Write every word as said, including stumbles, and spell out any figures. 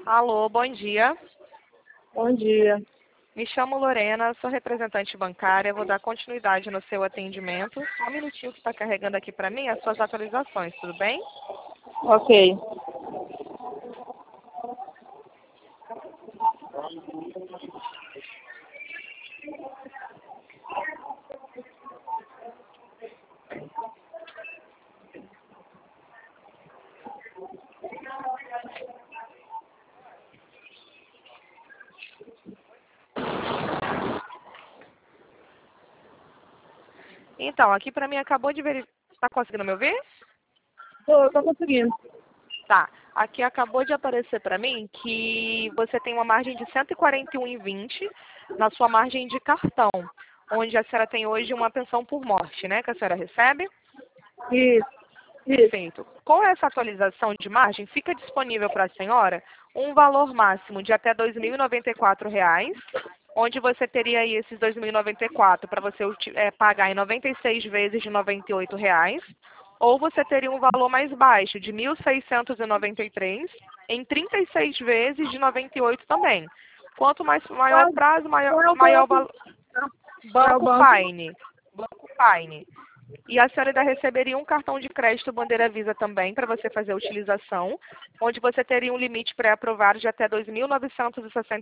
Alô, bom dia. Bom dia. Me chamo Lorena, sou representante bancária, vou dar continuidade no seu atendimento. Só um minutinho que está carregando aqui para mim as suas atualizações, tudo bem? Ok. Então, aqui para mim acabou de verificar. Está conseguindo me ouvir? Tô, tô conseguindo. Tá. Aqui acabou de aparecer para mim que você tem uma margem de cento e quarenta e um vírgula vinte na sua margem de cartão, onde a senhora tem hoje uma pensão por morte, né? Que a senhora recebe? Isso, isso. Perfeito. Com essa atualização de margem, fica disponível para a senhora um valor máximo de até dois mil e noventa e quatro reais, onde você teria aí esses dois mil e noventa e quatro para você é, pagar em noventa e seis vezes de noventa e oito reais, ou você teria um valor mais baixo de mil seiscentos e noventa e três em trinta e seis vezes de noventa e oito também. Quanto mais maior o Qual, prazo, maior, qual é o maior o banco? valor. Qual é o Banco banco? Paine. Banco Paine. E a senhora ainda receberia um cartão de crédito Bandeira Visa também para você fazer a utilização, onde você teria um limite pré-aprovado de até dois mil novecentos e sessenta